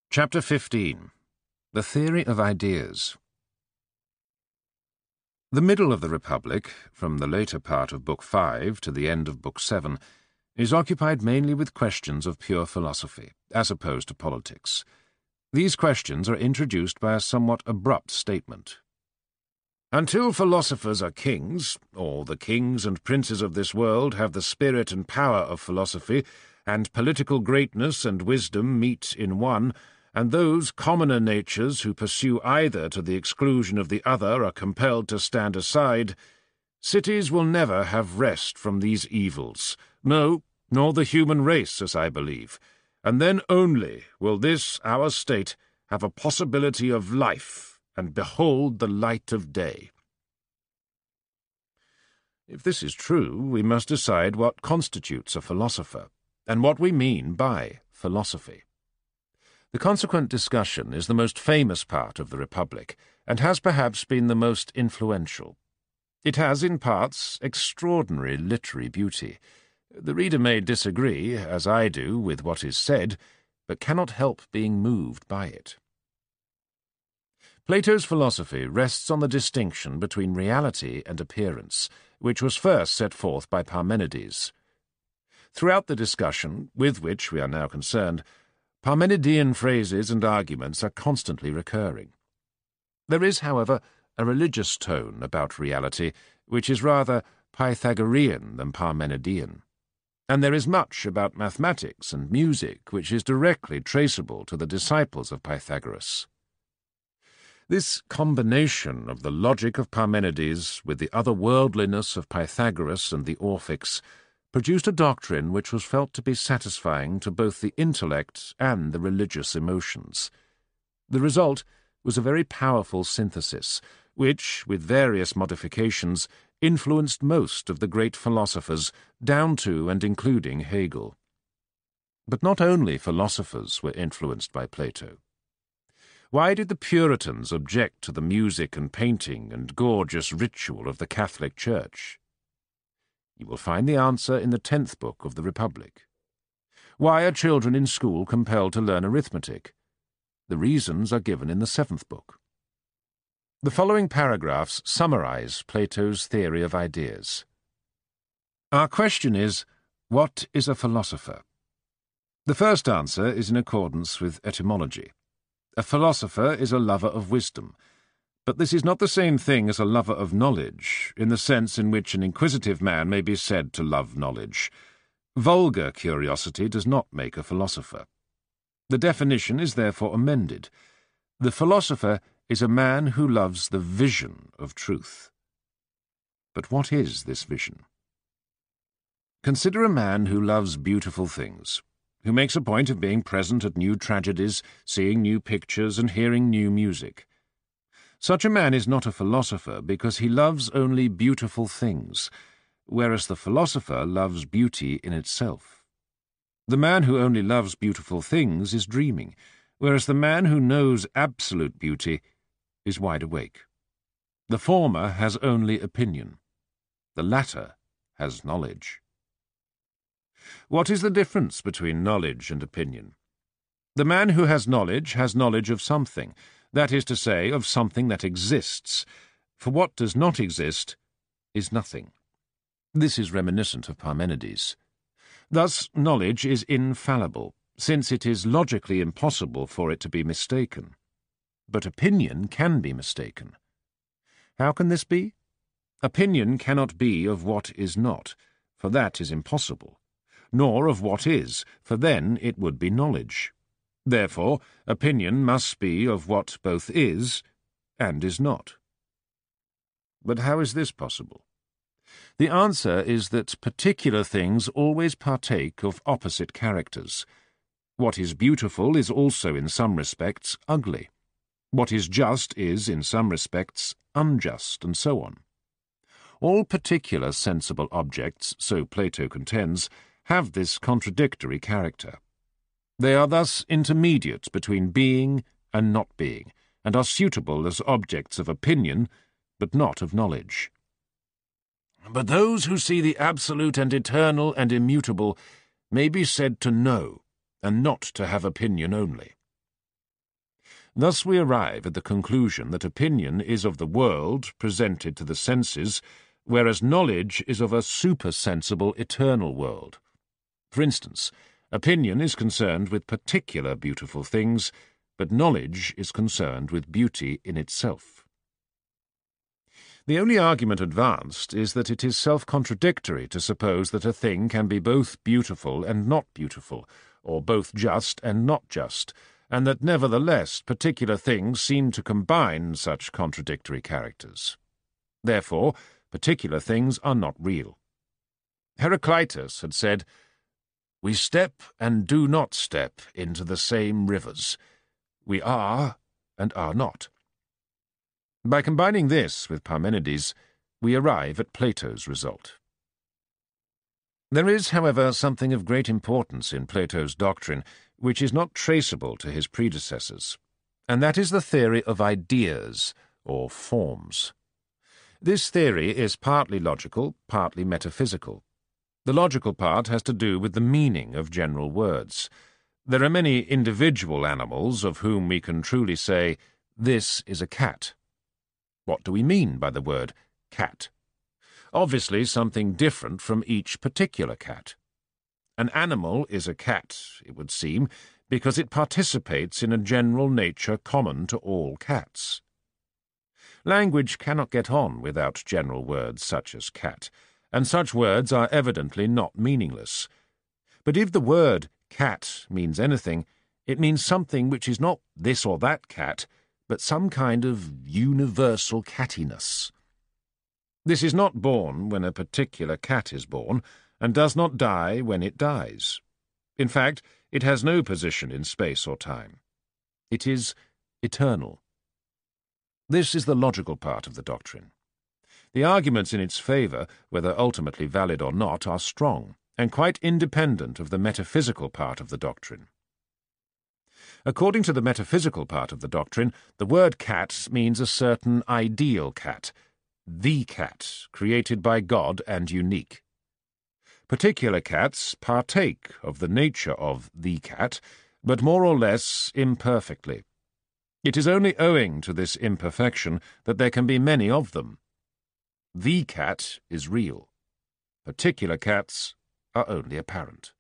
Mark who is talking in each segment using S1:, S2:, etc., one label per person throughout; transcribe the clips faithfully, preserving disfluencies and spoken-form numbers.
S1: Chapter fifteen. The Theory of Ideas. The middle of the Republic, from the later part of Book Five to the end of Book Seven, is occupied mainly with questions of pure philosophy, as opposed to politics. These questions are introduced by a somewhat abrupt statement. Until philosophers are kings, or the kings and princes of this world have the spirit and power of philosophy, and political greatness and wisdom meet in one, and those commoner natures who pursue either to the exclusion of the other are compelled to stand aside, cities will never have rest from these evils, no, nor the human race, as I believe, and then only will this, our state, have a possibility of life, and behold the light of day. If this is true, we must decide what constitutes a philosopher, and what we mean by philosophy. The consequent discussion is the most famous part of the Republic, and has perhaps been the most influential. It has, in parts, extraordinary literary beauty. The reader may disagree, as I do, with what is said, but cannot help being moved by it. Plato's philosophy rests on the distinction between reality and appearance, which was first set forth by Parmenides. Throughout the discussion, with which we are now concerned, Parmenidean phrases and arguments are constantly recurring. There is, however, a religious tone about reality which is rather Pythagorean than Parmenidean, and there is much about mathematics and music which is directly traceable to the disciples of Pythagoras. This combination of the logic of Parmenides with the otherworldliness of Pythagoras and the Orphics produced a doctrine which was felt to be satisfying to both the intellect and the religious emotions. The result was a very powerful synthesis, which, with various modifications, influenced most of the great philosophers, down to and including Hegel. But not only philosophers were influenced by Plato. Why did the Puritans object to the music and painting and gorgeous ritual of the Catholic Church? You will find the answer in the tenth book of the Republic. Why are children in school compelled to learn arithmetic? The reasons are given in the seventh book. The following paragraphs summarize Plato's theory of ideas. Our question is, what is a philosopher? The first answer is in accordance with etymology. A philosopher is a lover of wisdom, but this is not the same thing as a lover of knowledge, in the sense in which an inquisitive man may be said to love knowledge. Vulgar curiosity does not make a philosopher. The definition is therefore amended. The philosopher is a man who loves the vision of truth. But what is this vision? Consider a man who loves beautiful things, who makes a point of being present at new tragedies, seeing new pictures, and hearing new music. Such a man is not a philosopher because he loves only beautiful things, whereas the philosopher loves beauty in itself. The man who only loves beautiful things is dreaming, whereas the man who knows absolute beauty is wide awake. The former has only opinion. The latter has knowledge. What is the difference between knowledge and opinion? The man who has knowledge has knowledge of something, that is to say, of something that exists, for what does not exist is nothing. This is reminiscent of Parmenides. Thus, knowledge is infallible, since it is logically impossible for it to be mistaken. But opinion can be mistaken. How can this be? Opinion cannot be of what is not, for that is impossible, nor of what is, for then it would be knowledge. Therefore, opinion must be of what both is and is not. But how is this possible? The answer is that particular things always partake of opposite characters. What is beautiful is also in some respects ugly. What is just is in some respects unjust, and so on. All particular sensible objects, so Plato contends, have this contradictory character. They are thus intermediate between being and not being, and are suitable as objects of opinion, but not of knowledge. But those who see the absolute and eternal and immutable may be said to know, and not to have opinion only. Thus we arrive at the conclusion that opinion is of the world presented to the senses, whereas knowledge is of a supersensible eternal world. For instance, opinion is concerned with particular beautiful things, but knowledge is concerned with beauty in itself. The only argument advanced is that it is self-contradictory to suppose that a thing can be both beautiful and not beautiful, or both just and not just, and that nevertheless particular things seem to combine such contradictory characters. Therefore, particular things are not real. Heraclitus had said, "We step and do not step into the same rivers. We are and are not." By combining this with Parmenides, we arrive at Plato's result. There is, however, something of great importance in Plato's doctrine which is not traceable to his predecessors, and that is the theory of ideas, or forms. This theory is partly logical, partly metaphysical. The logical part has to do with the meaning of general words. There are many individual animals of whom we can truly say, "This is a cat." What do we mean by the word cat? Obviously something different from each particular cat. An animal is a cat, it would seem, because it participates in a general nature common to all cats. Language cannot get on without general words such as cat, and such words are evidently not meaningless. But if the word cat means anything, it means something which is not this or that cat, but some kind of universal cattiness. This is not born when a particular cat is born, and does not die when it dies. In fact, it has no position in space or time. It is eternal. This is the logical part of the doctrine. The arguments in its favour, whether ultimately valid or not, are strong, and quite independent of the metaphysical part of the doctrine. According to the metaphysical part of the doctrine, the word cat means a certain ideal cat, the cat, created by God and unique. Particular cats partake of the nature of the cat, but more or less imperfectly. It is only owing to this imperfection that there can be many of them. The cat is real. Particular cats are only apparent.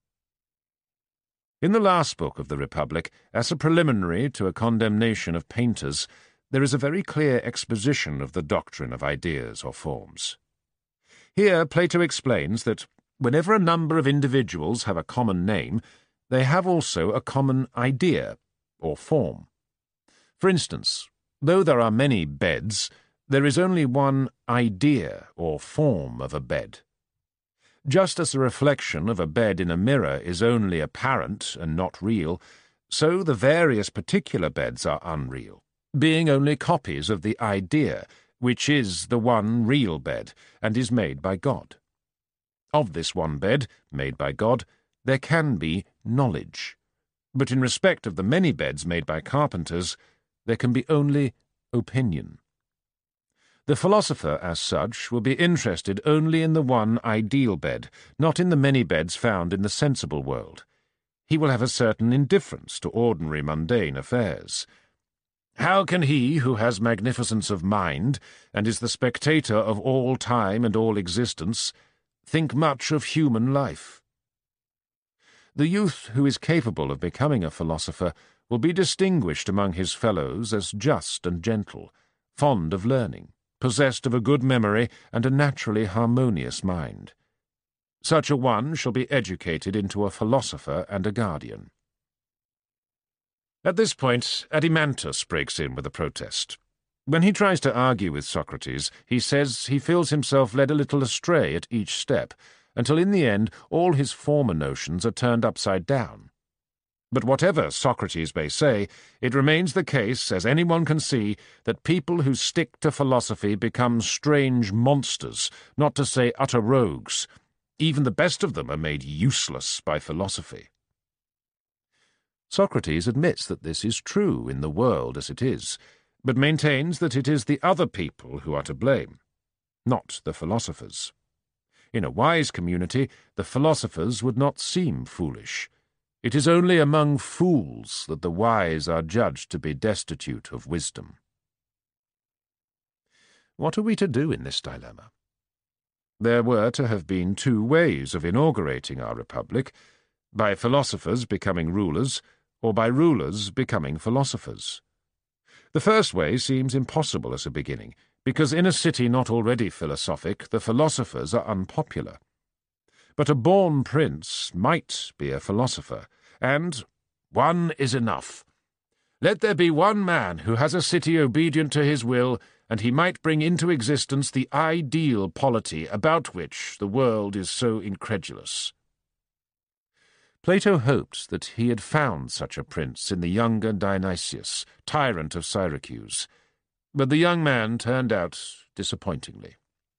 S1: In the last book of the Republic, as a preliminary to a condemnation of painters, there is a very clear exposition of the doctrine of ideas or forms. Here Plato explains that whenever a number of individuals have a common name, they have also a common idea or form. For instance, though there are many beds, there is only one idea or form of a bed. Just as the reflection of a bed in a mirror is only apparent and not real, so the various particular beds are unreal, being only copies of the idea, which is the one real bed, and is made by God. Of this one bed, made by God, there can be knowledge, but in respect of the many beds made by carpenters, there can be only opinion. The philosopher, as such, will be interested only in the one ideal bed, not in the many beds found in the sensible world. He will have a certain indifference to ordinary mundane affairs. How can he who has magnificence of mind, and is the spectator of all time and all existence, think much of human life? The youth who is capable of becoming a philosopher will be distinguished among his fellows as just and gentle, fond of learning, possessed of a good memory and a naturally harmonious mind. Such a one shall be educated into a philosopher and a guardian. At this point, Adimantus breaks in with a protest. When he tries to argue with Socrates, he says he feels himself led a little astray at each step, until in the end all his former notions are turned upside down. But whatever Socrates may say, it remains the case, as anyone can see, that people who stick to philosophy become strange monsters, not to say utter rogues. Even the best of them are made useless by philosophy. Socrates admits that this is true in the world as it is, but maintains that it is the other people who are to blame, not the philosophers. In a wise community, the philosophers would not seem foolish. It is only among fools that the wise are judged to be destitute of wisdom. What are we to do in this dilemma? There were to have been two ways of inaugurating our republic, by philosophers becoming rulers, or by rulers becoming philosophers. The first way seems impossible as a beginning, because in a city not already philosophic, the philosophers are unpopular. But a born prince might be a philosopher, and one is enough. Let there be one man who has a city obedient to his will, and he might bring into existence the ideal polity about which the world is so incredulous. Plato hoped that he had found such a prince in the younger Dionysius, tyrant of Syracuse, but the young man turned out disappointingly.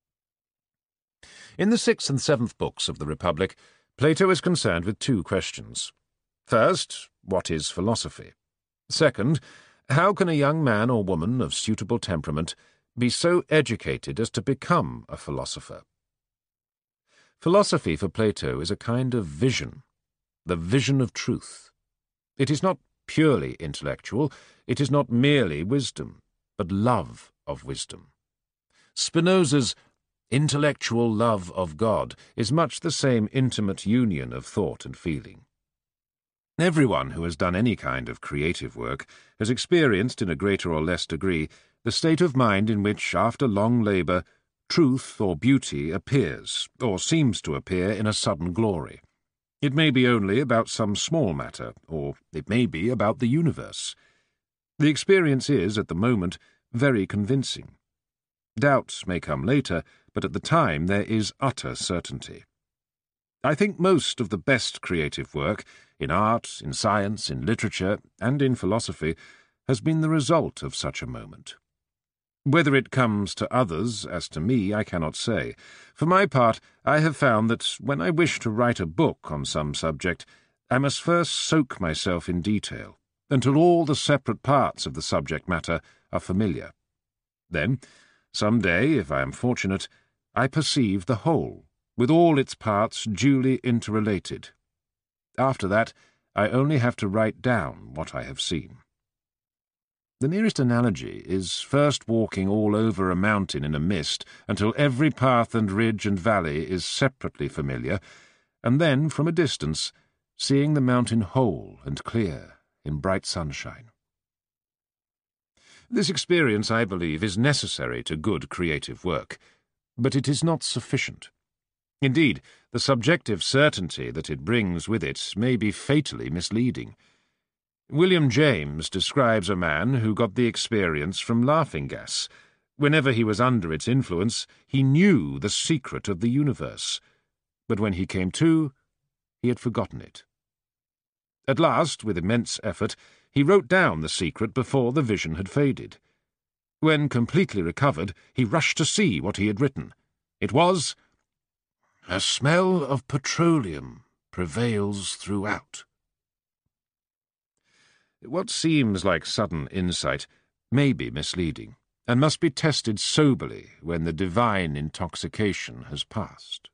S1: In the sixth and seventh books of the Republic, Plato is concerned with two questions. First, what is philosophy? Second, how can a young man or woman of suitable temperament be so educated as to become a philosopher? Philosophy for Plato is a kind of vision, the vision of truth. It is not purely intellectual, it is not merely wisdom, but love of wisdom. Spinoza's intellectual love of God is much the same intimate union of thought and feeling. Everyone who has done any kind of creative work has experienced, in a greater or less degree, the state of mind in which, after long labour, truth or beauty appears, or seems to appear in a sudden glory. It may be only about some small matter, or it may be about the universe. The experience is, at the moment, very convincing. Doubts may come later, but at the time there is utter certainty. I think most of the best creative work, in art, in science, in literature, and in philosophy, has been the result of such a moment. Whether it comes to others, as to me, I cannot say. For my part, I have found that when I wish to write a book on some subject, I must first soak myself in detail, until all the separate parts of the subject matter are familiar. Then, some day, if I am fortunate, I perceive the whole, with all its parts duly interrelated. After that, I only have to write down what I have seen. The nearest analogy is first walking all over a mountain in a mist until every path and ridge and valley is separately familiar, and then, from a distance, seeing the mountain whole and clear in bright sunshine. This experience, I believe, is necessary to good creative work, but it is not sufficient. Indeed, the subjective certainty that it brings with it may be fatally misleading. William James describes a man who got the experience from laughing-gas. Whenever he was under its influence, he knew the secret of the universe, but when he came to, he had forgotten it. At last, with immense effort, he wrote down the secret before the vision had faded. When completely recovered, he rushed to see what he had written. It was, "A smell of petroleum prevails throughout." What seems like sudden insight may be misleading, and must be tested soberly when the divine intoxication has passed.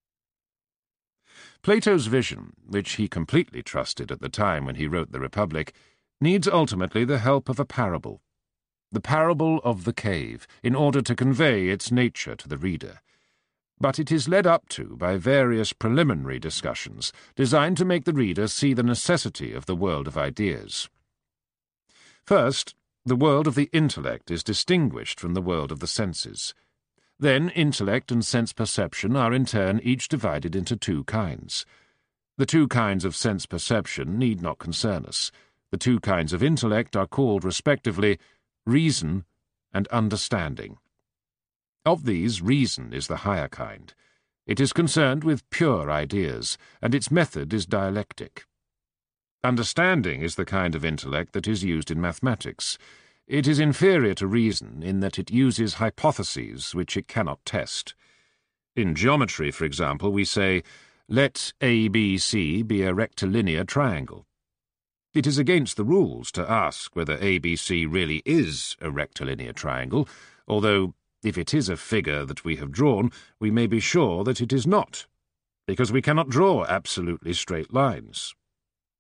S1: Plato's vision, which he completely trusted at the time when he wrote the Republic, needs ultimately the help of a parable, the parable of the cave, in order to convey its nature to the reader. But it is led up to by various preliminary discussions designed to make the reader see the necessity of the world of ideas. First, the world of the intellect is distinguished from the world of the senses. Then intellect and sense-perception are in turn each divided into two kinds. The two kinds of sense-perception need not concern us. The two kinds of intellect are called, respectively, reason and understanding. Of these, reason is the higher kind. It is concerned with pure ideas, and its method is dialectic. Understanding is the kind of intellect that is used in mathematics. It is inferior to reason in that it uses hypotheses which it cannot test. In geometry, for example, we say, "Let A B C be a rectilinear triangle." It is against the rules to ask whether A B C really is a rectilinear triangle, although, if it is a figure that we have drawn, we may be sure that it is not, because we cannot draw absolutely straight lines.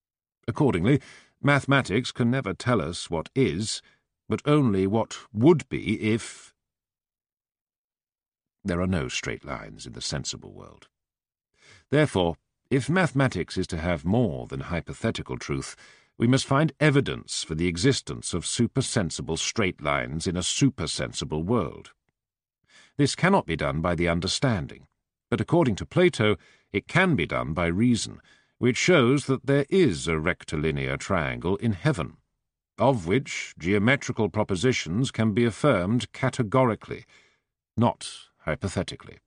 S1: Accordingly, mathematics can never tell us what is, but only what would be if... There are no straight lines in the sensible world. Therefore, if mathematics is to have more than hypothetical truth, we must find evidence for the existence of supersensible straight lines in a supersensible world. This cannot be done by the understanding, but according to Plato, it can be done by reason, which shows that there is a rectilinear triangle in heaven, of which geometrical propositions can be affirmed categorically, not hypothetically.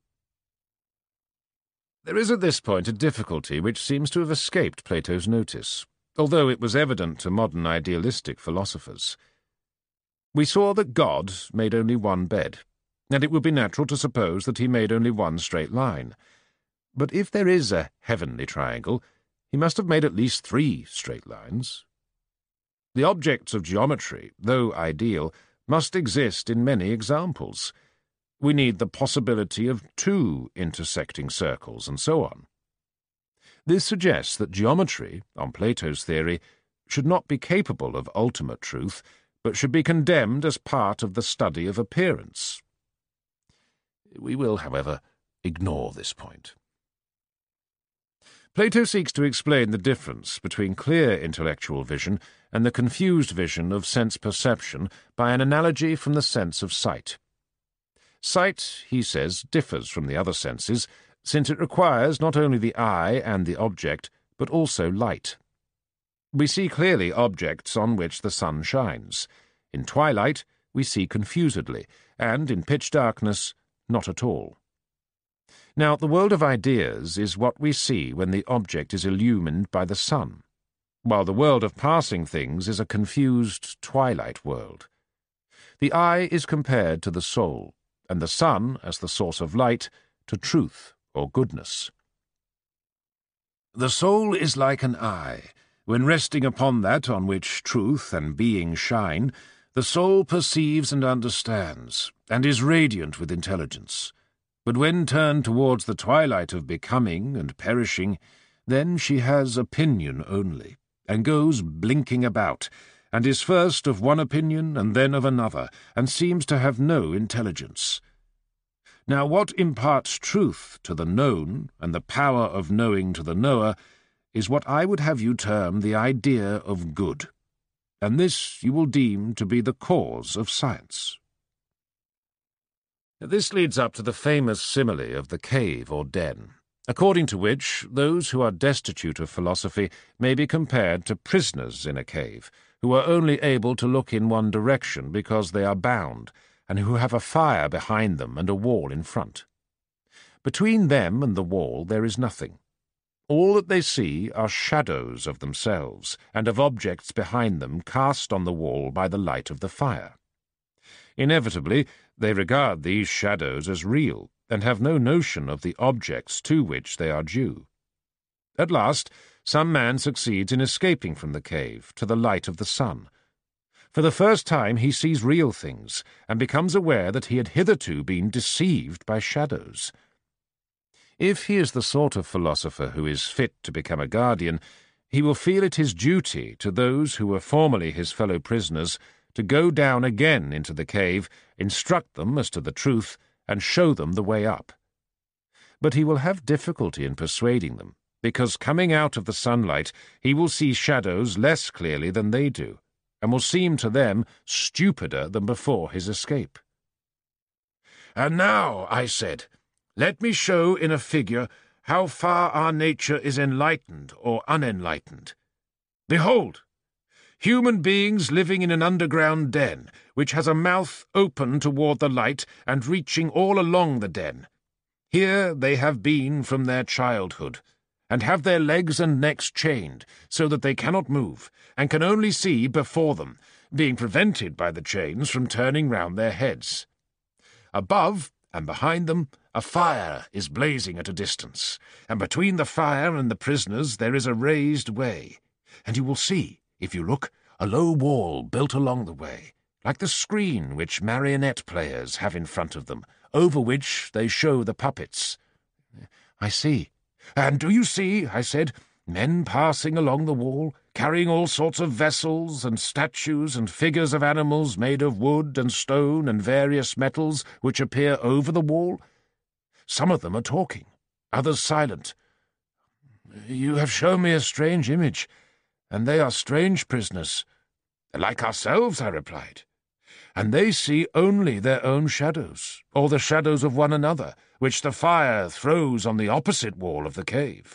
S1: There is at this point a difficulty which seems to have escaped Plato's notice, although it was evident to modern idealistic philosophers. We saw that God made only one bed, and it would be natural to suppose that he made only one straight line. But if there is a heavenly triangle, he must have made at least three straight lines. The objects of geometry, though ideal, must exist in many examples. We need the possibility of two intersecting circles, and so on. This suggests that geometry, on Plato's theory, should not be capable of ultimate truth, but should be condemned as part of the study of appearance. We will, however, ignore this point. Plato seeks to explain the difference between clear intellectual vision and the confused vision of sense perception by an analogy from the sense of sight. Sight, he says, differs from the other senses, since it requires not only the eye and the object, but also light. We see clearly objects on which the sun shines. In twilight, we see confusedly, and in pitch darkness, not at all. Now, the world of ideas is what we see when the object is illumined by the sun, while the world of passing things is a confused twilight world. The eye is compared to the soul, and the sun, as the source of light, to truth or goodness. The soul is like an eye. When resting upon that on which truth and being shine, the soul perceives and understands, and is radiant with intelligence. But when turned towards the twilight of becoming and perishing, then she has opinion only, and goes blinking about, and is first of one opinion and then of another, and seems to have no intelligence. Now what imparts truth to the known, and the power of knowing to the knower, is what I would have you term the idea of good, and this you will deem to be the cause of science. This leads up to the famous simile of the cave or den, according to which those who are destitute of philosophy may be compared to prisoners in a cave, who are only able to look in one direction because they are bound, and who have a fire behind them and a wall in front. Between them and the wall there is nothing. All that they see are shadows of themselves, and of objects behind them cast on the wall by the light of the fire. Inevitably, they regard these shadows as real, and have no notion of the objects to which they are due. At last, some man succeeds in escaping from the cave to the light of the sun. For the first time he sees real things, and becomes aware that he had hitherto been deceived by shadows. If he is the sort of philosopher who is fit to become a guardian, he will feel it his duty to those who were formerly his fellow prisoners to go down again into the cave, instruct them as to the truth, and show them the way up. But he will have difficulty in persuading them, because coming out of the sunlight he will see shadows less clearly than they do, and will seem to them stupider than before his escape. "And now," I said, "let me show in a figure how far our nature is enlightened or unenlightened. Behold! Human beings living in an underground den, which has a mouth open toward the light and reaching all along the den. Here they have been from their childhood, and have their legs and necks chained, so that they cannot move, and can only see before them, being prevented by the chains from turning round their heads. Above and behind them a fire is blazing at a distance, and between the fire and the prisoners there is a raised way, and you will see, if you look, a low wall built along the way, like the screen which marionette players have in front of them, over which they show the puppets." "I see." "And do you see," I said, Men passing along the wall, carrying all sorts of vessels and statues and figures of animals made of wood and stone and various metals which appear over the wall. Some of them are talking, others silent. You have shown me a strange image, and they are strange prisoners. Like ourselves, I replied. And they see only their own shadows, or the shadows of one another, which the fire throws on the opposite wall of the cave.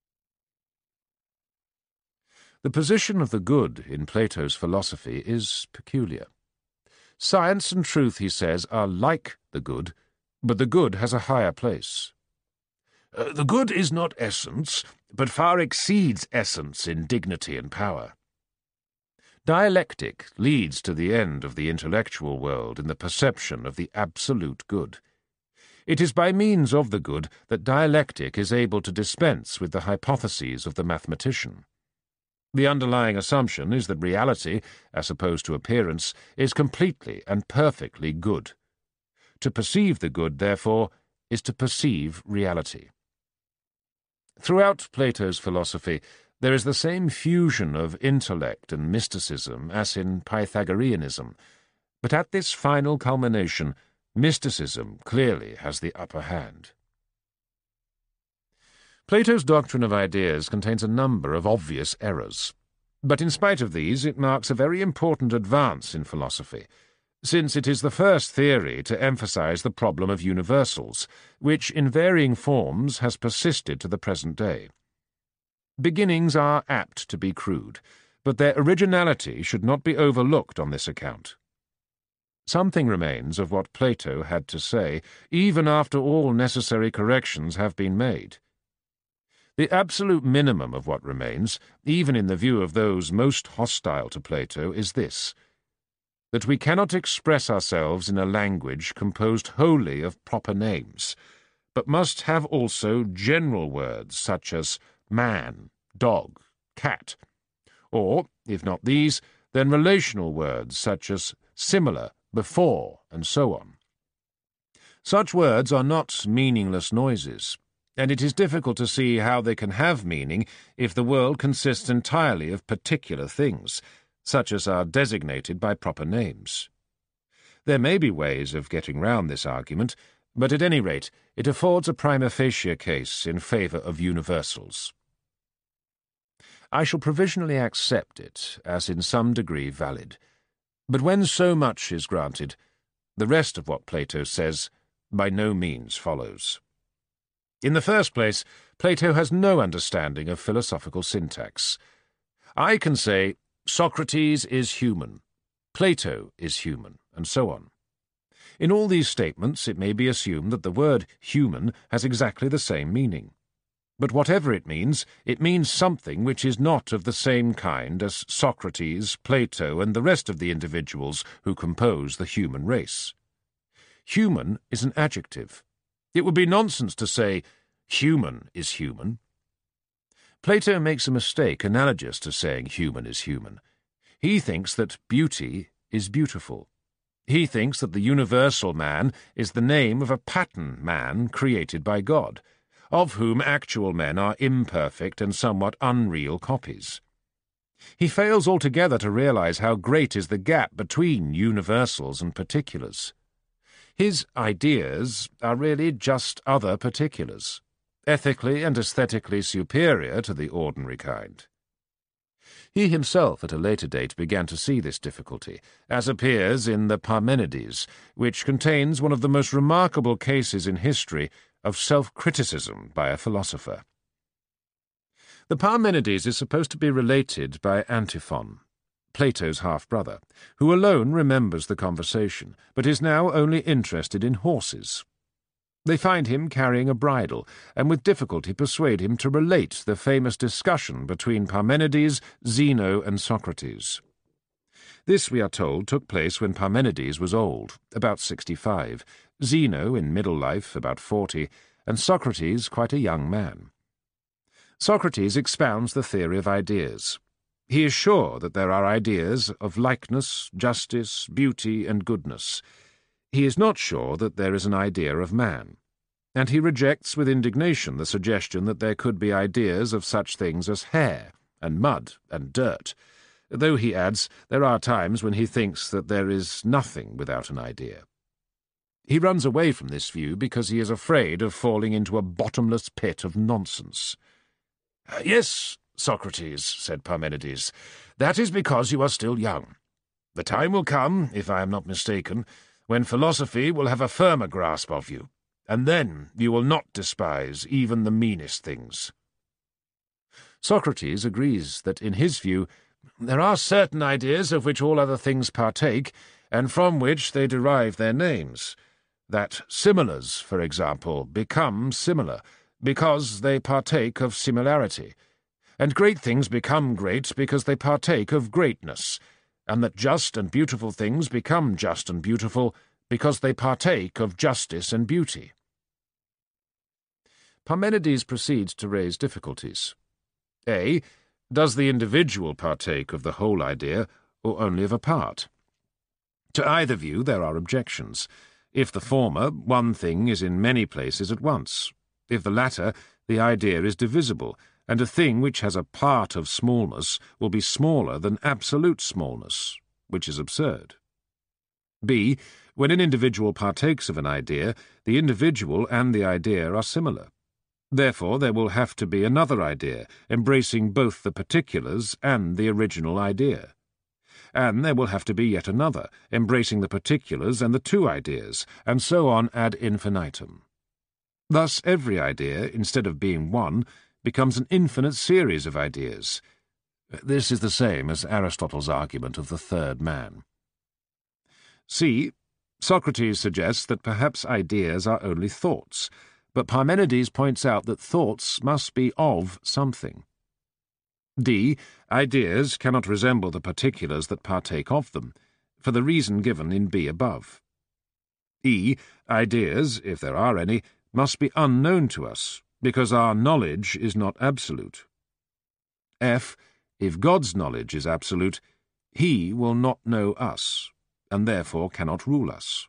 S1: The position of the good in Plato's philosophy is peculiar. Science and truth, he says, are like the good, but the good has a higher place. Uh, the good is not essence, but far exceeds essence in dignity and power. Dialectic leads to the end of the intellectual world in the perception of the absolute good. It is by means of the good that dialectic is able to dispense with the hypotheses of the mathematician. The underlying assumption is that reality, as opposed to appearance, is completely and perfectly good. To perceive the good, therefore, is to perceive reality. Throughout Plato's philosophy, there is the same fusion of intellect and mysticism as in Pythagoreanism, but at this final culmination, mysticism clearly has the upper hand. Plato's doctrine of ideas contains a number of obvious errors, but in spite of these it marks a very important advance in philosophy, since it is the first theory to emphasize the problem of universals, which in varying forms has persisted to the present day. Beginnings are apt to be crude, but their originality should not be overlooked on this account. Something remains of what Plato had to say, even after all necessary corrections have been made. The absolute minimum of what remains, even in the view of those most hostile to Plato, is this: that we cannot express ourselves in a language composed wholly of proper names, but must have also general words such as man, dog, cat, or, if not these, then relational words such as similar, before, and so on. Such words are not meaningless noises, and it is difficult to see how they can have meaning if the world consists entirely of particular things, such as are designated by proper names. There may be ways of getting round this argument, but at any rate it affords a prima facie case in favour of universals. I shall provisionally accept it as in some degree valid, but when so much is granted, the rest of what Plato says by no means follows. In the first place, Plato has no understanding of philosophical syntax. I can say, Socrates is human, Plato is human, and so on. In all these statements it may be assumed that the word human has exactly the same meaning. But whatever it means, it means something which is not of the same kind as Socrates, Plato, and the rest of the individuals who compose the human race. Human is an adjective. It would be nonsense to say, human is human. Plato makes a mistake analogous to saying human is human. He thinks that beauty is beautiful. He thinks that the universal man is the name of a pattern man created by God, of whom actual men are imperfect and somewhat unreal copies. He fails altogether to realize how great is the gap between universals and particulars. His ideas are really just other particulars, ethically and aesthetically superior to the ordinary kind. He himself at a later date began to see this difficulty, as appears in the Parmenides, which contains one of the most remarkable cases in history of self-criticism by a philosopher. The Parmenides is supposed to be related by Antiphon, Plato's half-brother, who alone remembers the conversation, but is now only interested in horses. They find him carrying a bridle, and with difficulty persuade him to relate the famous discussion between Parmenides, Zeno, and Socrates. This, we are told, took place when Parmenides was old, about sixty-five, Zeno in middle life, about forty, and Socrates quite a young man. Socrates expounds the theory of ideas. He is sure that there are ideas of likeness, justice, beauty, and goodness. He is not sure that there is an idea of man. and he rejects with indignation the suggestion that there could be ideas of such things as hair, and mud, and dirt, though he adds there are times when he thinks that there is nothing without an idea. He runs away from this view because he is afraid of falling into a bottomless pit of nonsense. "Yes, Socrates," said Parmenides, "that is because you are still young. The time will come, if I am not mistaken, when philosophy will have a firmer grasp of you, and then you will not despise even the meanest things." Socrates agrees that, in his view, there are certain ideas of which all other things partake, and from which they derive their names. That similars, for example, become similar, because they partake of similarity, and great things become great because they partake of greatness, and that just and beautiful things become just and beautiful because they partake of justice and beauty. Parmenides proceeds to raise difficulties. A. Does the individual partake of the whole idea, or only of a part? To either view there are objections. If the former, one thing is in many places at once. If the latter, the idea is divisible, and a thing which has a part of smallness will be smaller than absolute smallness, which is absurd. B. When an individual partakes of an idea, the individual and the idea are similar. Therefore there will have to be another idea, embracing both the particulars and the original idea. And there will have to be yet another, embracing the particulars and the two ideas, and so on ad infinitum. Thus every idea, instead of being one, becomes an infinite series of ideas. This is the same as Aristotle's argument of the third man. C. Socrates suggests that perhaps ideas are only thoughts, but Parmenides points out that thoughts must be of something. D. Ideas cannot resemble the particulars that partake of them, for the reason given in B above. E. Ideas, if there are any, must be unknown to us, because our knowledge is not absolute. F. If God's knowledge is absolute, he will not know us, and therefore cannot rule us.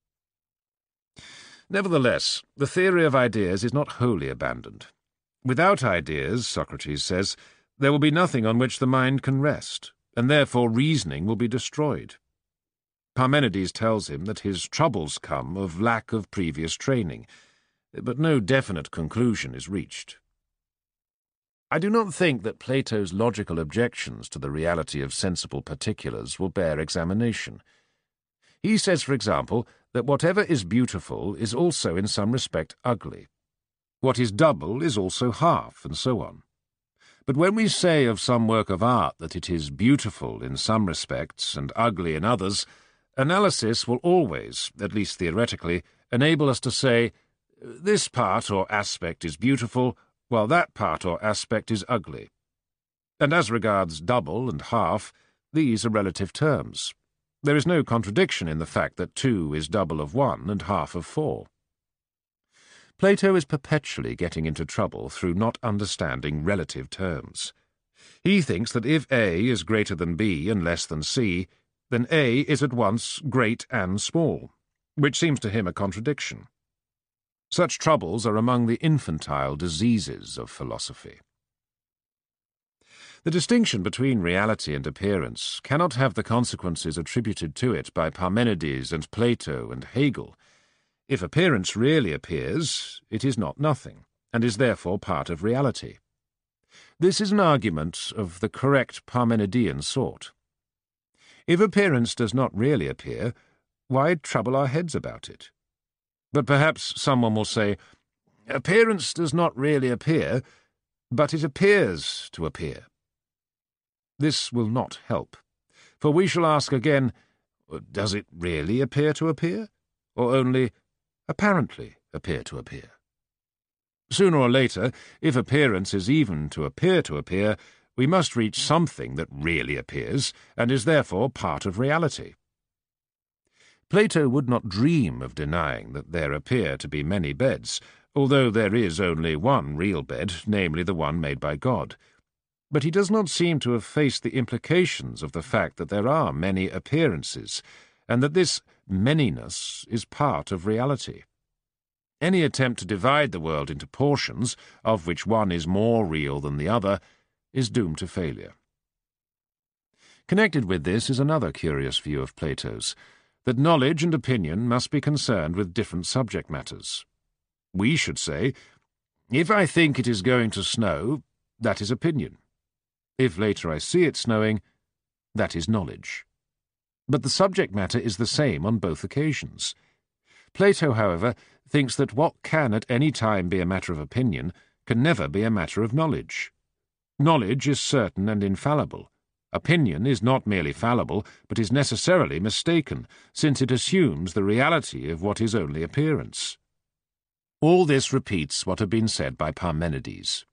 S1: Nevertheless, the theory of ideas is not wholly abandoned. Without ideas, Socrates says, there will be nothing on which the mind can rest, and therefore reasoning will be destroyed. Parmenides tells him that his troubles come of lack of previous training, but no definite conclusion is reached. I do not think that Plato's logical objections to the reality of sensible particulars will bear examination. He says, for example, that whatever is beautiful is also in some respect ugly. What is double is also half, and so on. But when we say of some work of art that it is beautiful in some respects and ugly in others, analysis will always, at least theoretically, enable us to say, this part or aspect is beautiful, while that part or aspect is ugly. And as regards double and half, these are relative terms. There is no contradiction in the fact that two is double of one and half of four. Plato is perpetually getting into trouble through not understanding relative terms. He thinks that if A is greater than B and less than C, then A is at once great and small, which seems to him a contradiction. Such troubles are among the infantile diseases of philosophy. The distinction between reality and appearance cannot have the consequences attributed to it by Parmenides and Plato and Hegel. If appearance really appears, it is not nothing, and is therefore part of reality. This is an argument of the correct Parmenidean sort. If appearance does not really appear, why trouble our heads about it? But perhaps someone will say, appearance does not really appear, but it appears to appear. This will not help, for we shall ask again, does it really appear to appear, or only apparently appear to appear? Sooner or later, if appearance is even to appear to appear, we must reach something that really appears, and is therefore part of reality. Plato would not dream of denying that there appear to be many beds, although there is only one real bed, namely the one made by God. But he does not seem to have faced the implications of the fact that there are many appearances, and that this manyness is part of reality. Any attempt to divide the world into portions, of which one is more real than the other, is doomed to failure. Connected with this is another curious view of Plato's, that knowledge and opinion must be concerned with different subject matters. We should say, if I think it is going to snow, that is opinion. If later I see it snowing, that is knowledge. But the subject matter is the same on both occasions. Plato, however, thinks that what can at any time be a matter of opinion can never be a matter of knowledge. Knowledge is certain and infallible. Opinion is not merely fallible, but is necessarily mistaken, since it assumes the reality of what is only appearance. All this repeats what had been said by Parmenides.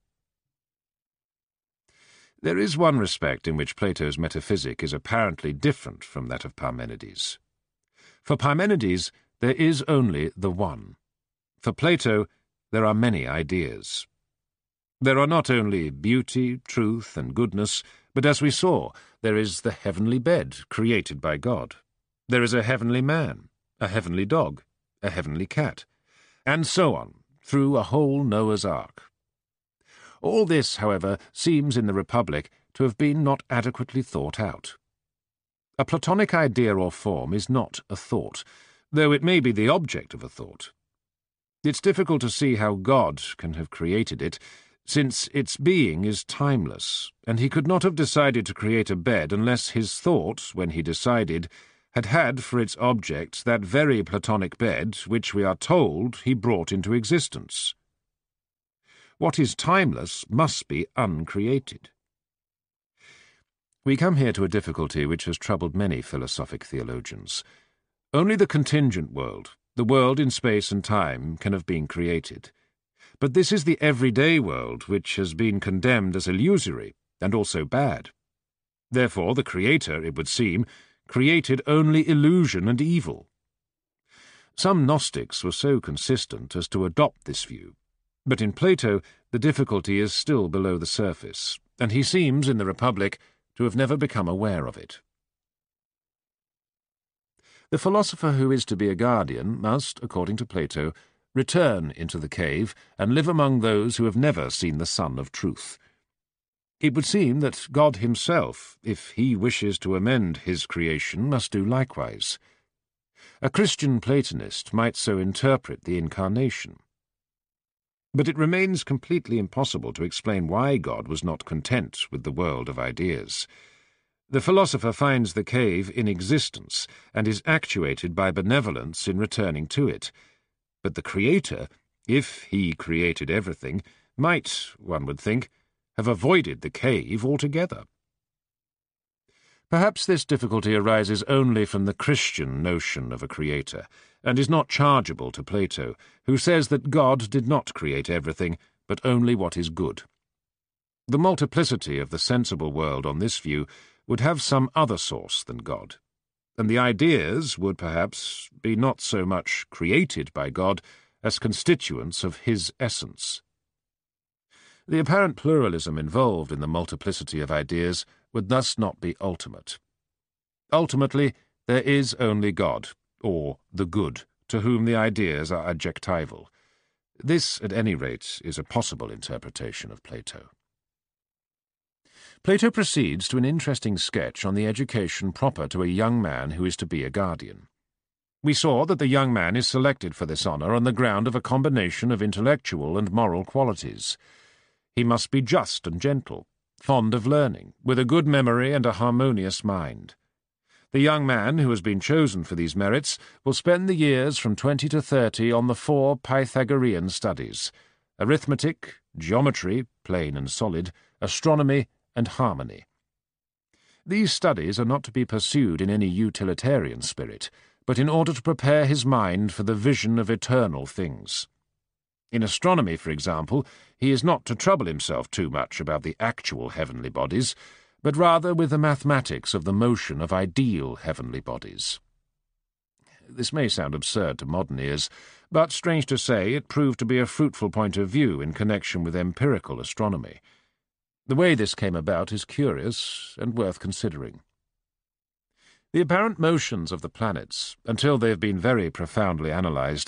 S1: There is one respect in which Plato's metaphysic is apparently different from that of Parmenides. For Parmenides, there is only the one. For Plato, there are many ideas. There are not only beauty, truth, and goodness, but as we saw, there is the heavenly bed created by God. There is a heavenly man, a heavenly dog, a heavenly cat, and so on, through a whole Noah's Ark. All this, however, seems in the Republic to have been not adequately thought out. A Platonic idea or form is not a thought, though it may be the object of a thought. It's difficult to see how God can have created it, since its being is timeless, and he could not have decided to create a bed unless his thought, when he decided, had had for its object that very Platonic bed which we are told he brought into existence. What is timeless must be uncreated. We come here to a difficulty which has troubled many philosophic theologians. Only the contingent world, the world in space and time, can have been created. But this is the everyday world which has been condemned as illusory and also bad. Therefore the Creator, it would seem, created only illusion and evil. Some Gnostics were so consistent as to adopt this view, but in Plato the difficulty is still below the surface, and he seems, in the Republic, to have never become aware of it. The philosopher who is to be a guardian must, according to Plato, return into the cave and live among those who have never seen the sun of truth. It would seem that God himself, if he wishes to amend his creation, must do likewise. A Christian Platonist might so interpret the Incarnation. But it remains completely impossible to explain why God was not content with the world of ideas. The philosopher finds the cave in existence and is actuated by benevolence in returning to it. But the Creator, if he created everything, might, one would think, have avoided the cave altogether. Perhaps this difficulty arises only from the Christian notion of a creator, and is not chargeable to Plato, who says that God did not create everything, but only what is good. The multiplicity of the sensible world on this view would have some other source than God, and the ideas would perhaps be not so much created by God as constituents of his essence. The apparent pluralism involved in the multiplicity of ideas would thus not be ultimate. Ultimately, there is only God, or the good, to whom the ideas are adjectival. This, at any rate, is a possible interpretation of Plato. Plato proceeds to an interesting sketch on the education proper to a young man who is to be a guardian. We saw that the young man is selected for this honour on the ground of a combination of intellectual and moral qualities. He must be just and gentle, fond of learning, with a good memory and a harmonious mind. The young man who has been chosen for these merits will spend the years from twenty to thirty on the four Pythagorean studies: arithmetic, geometry, plain and solid, astronomy, and harmony. These studies are not to be pursued in any utilitarian spirit, but in order to prepare his mind for the vision of eternal things. In astronomy, for example, he is not to trouble himself too much about the actual heavenly bodies, but rather with the mathematics of the motion of ideal heavenly bodies. This may sound absurd to modern ears, but, strange to say, it proved to be a fruitful point of view in connection with empirical astronomy. The way this came about is curious and worth considering. The apparent motions of the planets, until they have been very profoundly analysed,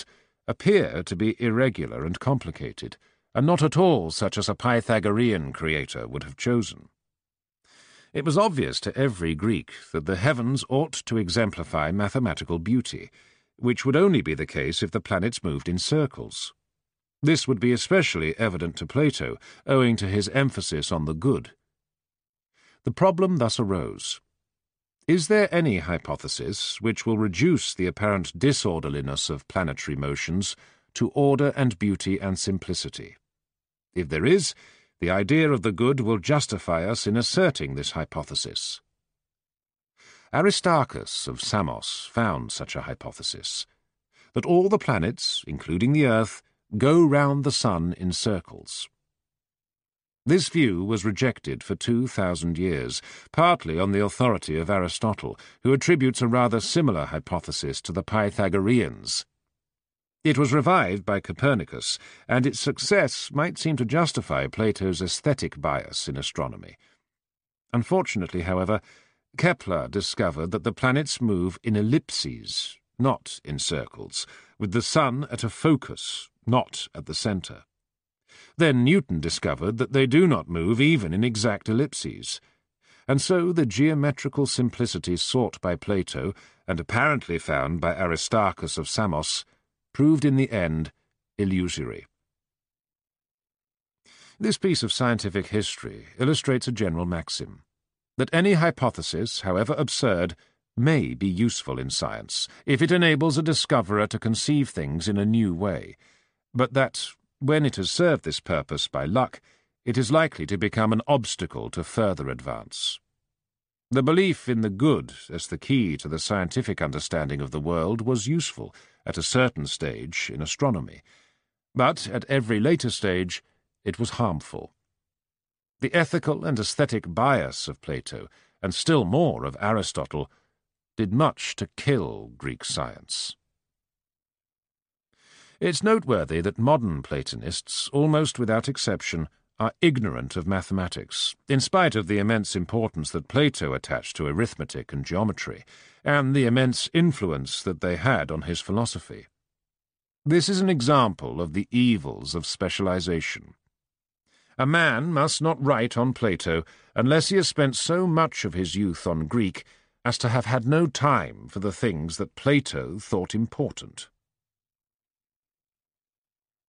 S1: appear to be irregular and complicated, and not at all such as a Pythagorean creator would have chosen. It was obvious to every Greek that the heavens ought to exemplify mathematical beauty, which would only be the case if the planets moved in circles. This would be especially evident to Plato, owing to his emphasis on the good. The problem thus arose. Is there any hypothesis which will reduce the apparent disorderliness of planetary motions to order and beauty and simplicity? If there is, the idea of the good will justify us in asserting this hypothesis. Aristarchus of Samos found such a hypothesis, that all the planets, including the Earth, go round the sun in circles. This view was rejected for two thousand years, partly on the authority of Aristotle, who attributes a rather similar hypothesis to the Pythagoreans. It was revived by Copernicus, and its success might seem to justify Plato's aesthetic bias in astronomy. Unfortunately, however, Kepler discovered that the planets move in ellipses, not in circles, with the sun at a focus, not at the centre. Then Newton discovered that they do not move even in exact ellipses, and so the geometrical simplicity sought by Plato, and apparently found by Aristarchus of Samos, proved in the end illusory. This piece of scientific history illustrates a general maxim, that any hypothesis, however absurd, may be useful in science, if it enables a discoverer to conceive things in a new way, but that, when it has served this purpose by luck, it is likely to become an obstacle to further advance. The belief in the good as the key to the scientific understanding of the world was useful at a certain stage in astronomy, but at every later stage it was harmful. The ethical and aesthetic bias of Plato, and still more of Aristotle, did much to kill Greek science. It's noteworthy that modern Platonists, almost without exception, are ignorant of mathematics, in spite of the immense importance that Plato attached to arithmetic and geometry, and the immense influence that they had on his philosophy. This is an example of the evils of specialization. A man must not write on Plato unless he has spent so much of his youth on Greek as to have had no time for the things that Plato thought important.